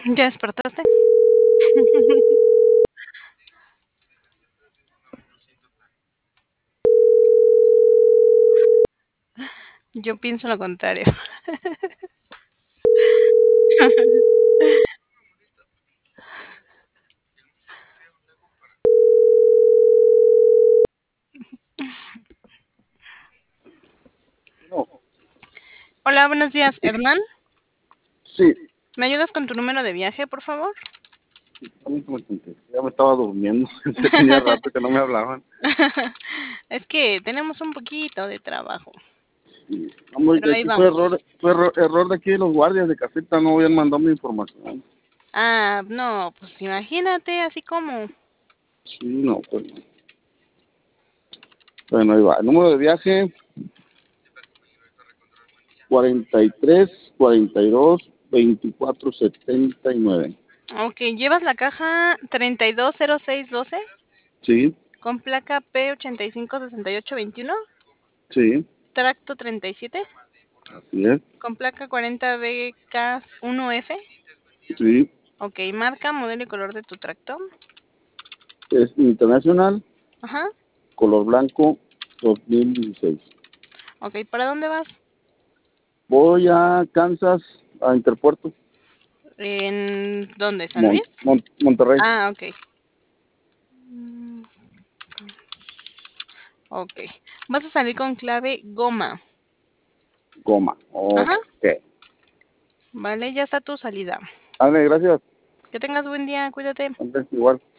¿Ya despertaste? Yo pienso lo contrario. No, Hola, buenos días, Hernán. sí, ¿Me ayudas con tu número de viaje, por favor? a mí me conté. Ya me estaba durmiendo. Ya tenía rato que no me hablaban. Es que tenemos un poquito de trabajo, Y, vamos, pero que ahí aquí fue vamos. error de aquí de los guardias de caseta, no habían mandado mi información. Ah, no, pues imagínate, así como. Sí, no, pues. Bueno, ahí va. El número de viaje, 43 42 24 79. Ok, llevas la caja 320612 Sí, con placa P856821, sí, tracto 37, así es. con placa 40BK1F. Sí, Ok, marca, modelo y color de tu tracto. es internacional, Ajá. color blanco, 2016. Ok, ¿para dónde vas? Voy a Kansas, a Interpuerto, ¿En dónde? ¿San Luis? Monterrey. Ah, ok. Mm, ok. Vas a salir con clave goma. Goma. Ajá. Ok. Vale, ya está tu salida. Ale, gracias. Que tengas buen día, cuídate. Antes igual.